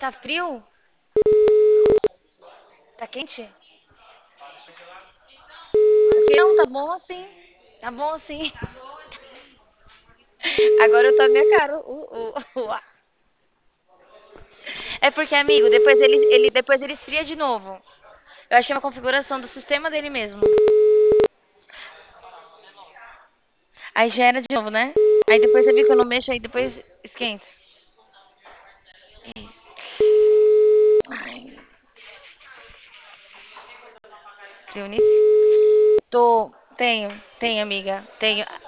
Tá frio? Tá quente? Aqui não, tá bom assim. Tá bom assim. Agora eu tô a minha cara. É porque, amigo, depois ele esfria de novo. Eu achei uma configuração do sistema dele mesmo. Aí já era de novo, né? Aí depois você viu que eu não mexo, aí depois esquenta. Ai, Cleonice. Tenho, amiga. Tenho.